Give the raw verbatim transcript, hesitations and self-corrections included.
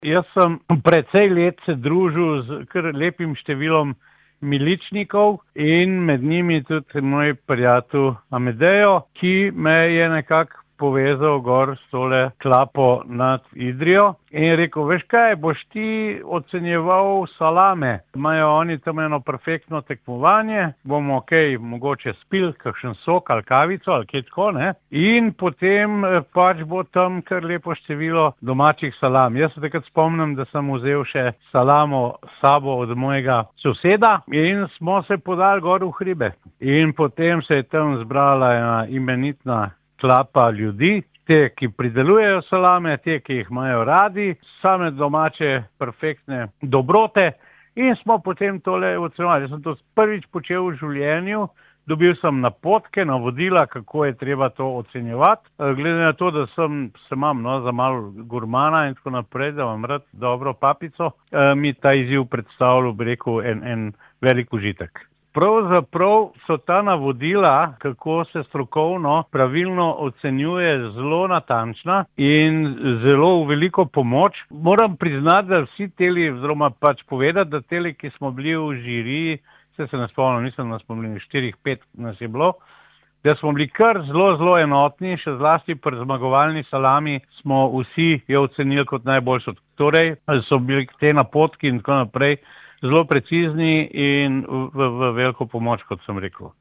Jaz sem precej let se družil z kar lepim številom miličnikov in med njimi tudi moj prijatelj Amedejo, ki me je nekako povezal gor s tole klapo nad Idrijo in je rekel, veš kaj, boš ti ocenjeval salame. Imajo oni tam eno perfektno tekmovanje, bomo kaj mogoče spil, kakšen sok ali kavico ali kaj tako, ne. In potem pač bo tam kar lepo število domačih salam. Jaz se takrat spomnim, da sem vzel še salamo s sabo od mojega soseda in smo se podali gor v hribe. In potem se je tam zbrala ena imenitna klapa ljudi, te, ki pridelujejo salame, te, ki jih imajo radi, same domače, perfektne dobrote in smo potem tole ocenjevali. Jaz sem to prvič počel v življenju, dobil sem napotke, navodila, kako je treba to ocenjevati. Glede na to, da sem, se imam no, za malo gurmana in tako naprej, da imam rad dobro papico, mi ta izziv predstavljal, bi rekel, en, en velik užitek. Pravzaprav so ta navodila, kako se strokovno pravilno ocenjuje, zelo natančna in zelo v veliko pomoč. Moram priznati, da vsi teli, oziroma pač povedati, da teli, ki smo bili v žiriji, se se ne spomnim, mislim, da smo bili štirih, pet nas je bilo, da smo bili kar zelo, zelo enotni, še zlasti pri zmagovalni salami smo vsi jo ocenili kot najboljšo. Torej, so bili te napotki in tako naprej zelo precizni in v, v veliko pomoč, kot sem rekel.